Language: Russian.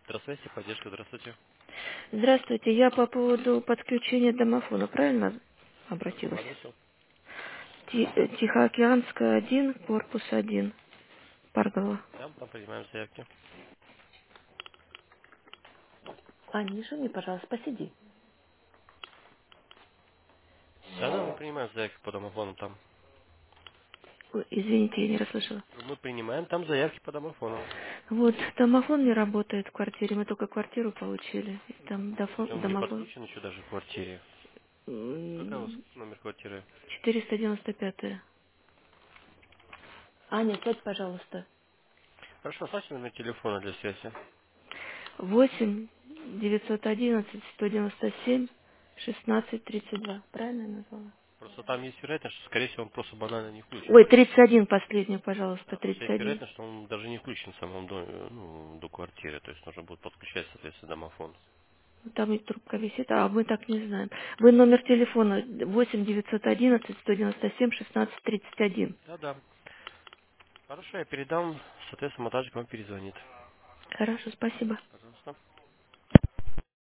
Здравствуйте, поддержка, здравствуйте. Здравствуйте, я по поводу подключения домофона, правильно По какому обратилась? адресу? Тихоокеанская, 1, корпус 1, Паргова. Да, там принимаем заявки. Аня, не шуми, пожалуйста, посиди. Да, мы принимаем заявки по домофону там. Ой, извините, я не расслышала. Мы принимаем там заявки по домофону. Вот, домофон не работает в квартире, мы только квартиру получили. И там Причем не домофон подключен еще даже к квартире. Какой у вас м, номер квартиры? 495. Аня, сядь, пожалуйста. Хорошо, оставьте номер телефона для связи. 8-911-197-16-32. Правильно я назвала? Просто там есть вероятность, что, скорее всего, он просто банально не включен. Ой, 31 последний, пожалуйста, Да, просто есть 31. вероятность, что он даже не включен в самом доме, до квартиры. То есть нужно будет подключать, соответственно, домофон. Там и трубка висит, а мы так не знаем. Вы номер телефона 8-911-197-16-31. Да. Хорошо, я передам, соответственно, монтажник вам перезвонит. Хорошо, спасибо. Пожалуйста.